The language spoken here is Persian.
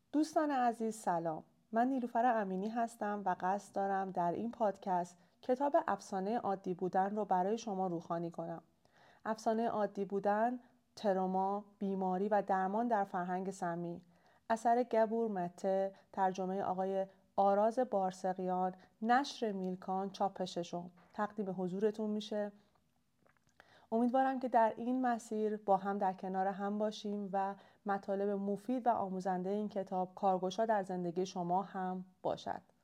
دوستان عزیز سلام. من نیلوفر امینی هستم و قصد دارم در این پادکست کتاب افسانه عادی بودن رو برای شما روخوانی کنم. افسانه عادی بودن، تروما، بیماری و درمان در فرهنگ سمی، اثر گبور مته، ترجمه آقای آراز بارسقیان، نشر میلکان، چاپ ششم تقدیم حضورتون میشه. امیدوارم که در این مسیر با هم در کنار هم باشیم و مطالب مفید و آموزنده این کتاب کارگشا در زندگی شما هم باشد.